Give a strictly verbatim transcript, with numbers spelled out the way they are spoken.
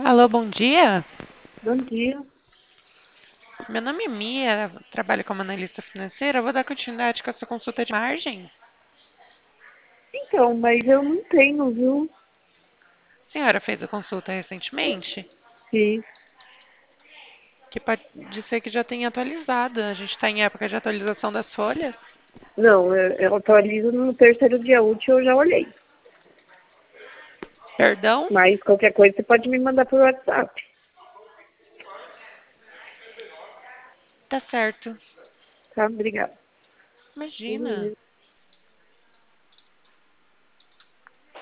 Alô, bom dia. Bom dia. Meu nome é Mia, trabalho como analista financeira. Vou dar continuidade com a sua consulta de margem. Então, mas eu não tenho, viu? A senhora fez a consulta recentemente? Fiz. Que pode ser que já tenha atualizado. A gente está em época de atualização das folhas. Não, eu, eu atualizo no terceiro dia útil, eu já olhei. Perdão? Mas qualquer coisa você pode me mandar por WhatsApp. Tá certo. Tá? Obrigada. Imagina.